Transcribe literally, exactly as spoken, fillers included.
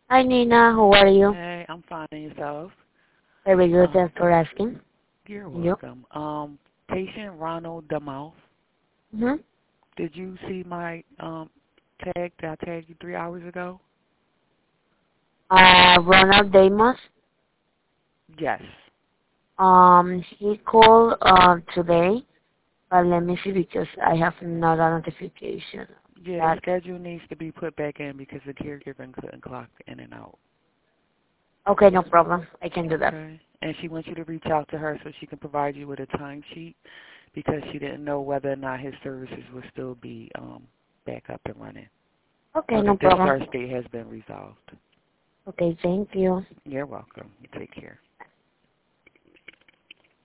Hi, Nina. How are you? Hey, I'm fine. And yourself? Very good. Um, Thanks for asking. you're And you? welcome. Um, patient Ronald Demouth. Mm-hmm. Did you see my um tag that I tagged you three hours ago? Uh, Ronald Damos. Yes. Um, he called uh, today, but let me see because I have not a notification. Yeah, the That schedule needs to be put back in because the caregiver couldn't clock in and out. okay, no problem. I can do that. Okay. And she wants you to reach out to her so she can provide you with a timesheet because she didn't know whether or not his services will still be um back up and running Okay, or no the problem. discharge date has been resolved. Okay, thank you. You're welcome. You take care.